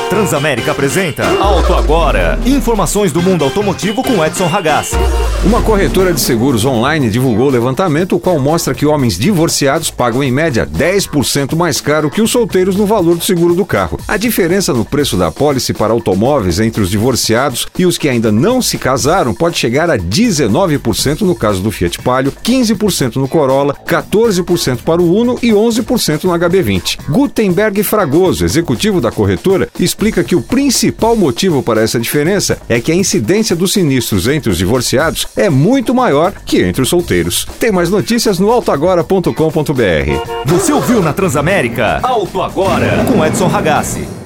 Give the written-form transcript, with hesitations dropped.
Transamérica apresenta Auto Agora. Informações do mundo automotivo com Edson Ragazzi. Uma corretora de seguros online divulgou o levantamento, o qual mostra que homens divorciados pagam em média 10% mais caro que os solteiros no valor do seguro do carro. A diferença no preço da apólice para automóveis entre os divorciados e os que ainda não se casaram pode chegar a 19% no caso do Fiat Palio, 15% no Corolla, 14% para o Uno e 11% no HB20. Gutenberg Fragoso, executivo da corretora, explica que o principal motivo para essa diferença é que a incidência dos sinistros entre os divorciados é muito maior que entre os solteiros. Tem mais notícias no autoagora.com.br. Você ouviu na Transamérica? Auto Agora, com Edson Ragazzi.